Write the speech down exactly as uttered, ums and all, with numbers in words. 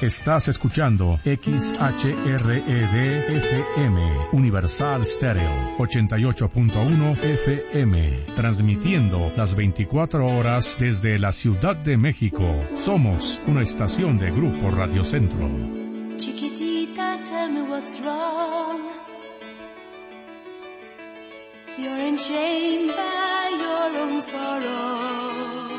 Estás escuchando X H R E D F M, Universal Stereo, ochenta y ocho punto uno F M, transmitiendo las veinticuatro horas desde la Ciudad de México. Somos una estación de Grupo Radio Centro. Chiquitita, tell me what's wrong. You're enchained by your own sorrow.